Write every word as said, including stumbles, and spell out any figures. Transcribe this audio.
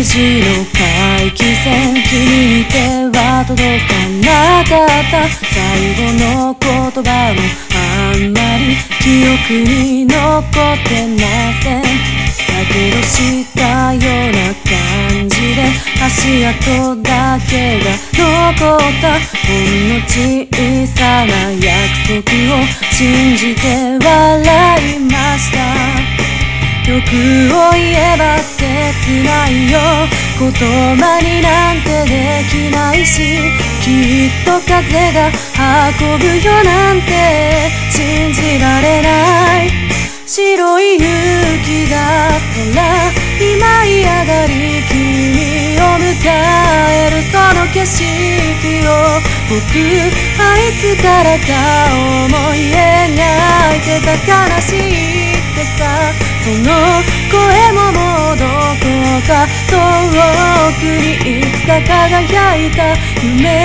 時の回帰線、君に手は届かなかった。最後の言葉もあんまり記憶に残ってません。やけどしたような感じで足跡だけが残った。ほんの小さな約束を信じて笑いました。欲を言えば切ないよ、言葉になんてできないし、きっと風が運ぶよなんて信じられない。白い雪が空に舞い上がり、君を迎えるその景色を僕はいつからか思い描いてた。悲しいってさ、その声ももうどこか遠くにいつか輝いた夢